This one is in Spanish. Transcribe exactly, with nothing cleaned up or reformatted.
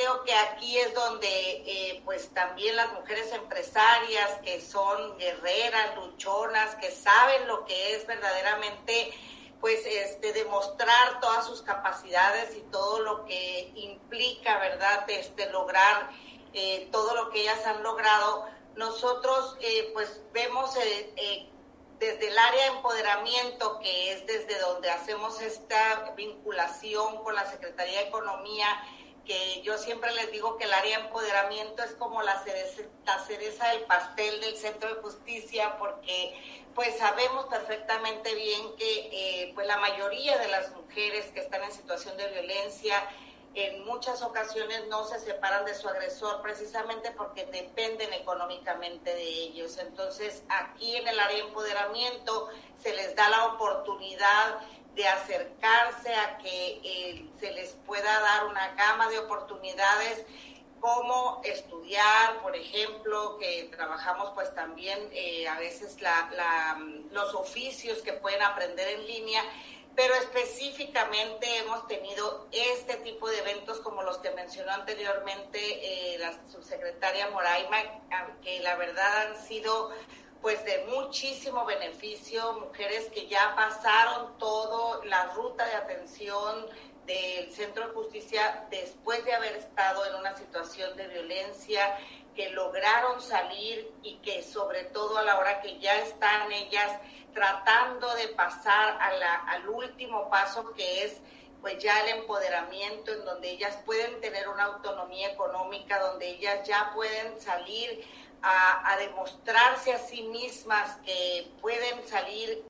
creo que aquí es donde eh, pues también las mujeres empresarias que son guerreras, luchonas, que saben lo que es verdaderamente pues este demostrar todas sus capacidades y todo lo que implica, ¿verdad? Este lograr eh, todo lo que ellas han logrado. Nosotros eh, pues vemos eh, eh, desde el área de empoderamiento, que es desde donde hacemos esta vinculación con la Secretaría de Economía, que yo siempre les digo que el área de empoderamiento es como la cereza, la cereza del pastel del Centro de Justicia, porque pues sabemos perfectamente bien que eh, pues la mayoría de las mujeres que están en situación de violencia en muchas ocasiones no se separan de su agresor precisamente porque dependen económicamente de ellos. Entonces, aquí en el área de empoderamiento se les da la oportunidad de acercarse a que eh, se les pueda dar una gama de oportunidades como estudiar, por ejemplo, que trabajamos pues también eh, a veces la, la, los oficios que pueden aprender en línea, pero específicamente hemos tenido este tipo de eventos como los que mencionó anteriormente eh, la subsecretaria Moraima, que la verdad han sido pues de muchísimo beneficio, mujeres que ya pasaron todo la ruta de atención del Centro de Justicia después de haber estado en una situación de violencia, que lograron salir y que sobre todo a la hora que ya están ellas tratando de pasar a la, al último paso, que es pues ya el empoderamiento, en donde ellas pueden tener una autonomía económica, donde ellas ya pueden salir a, a demostrarse a sí mismas que pueden salir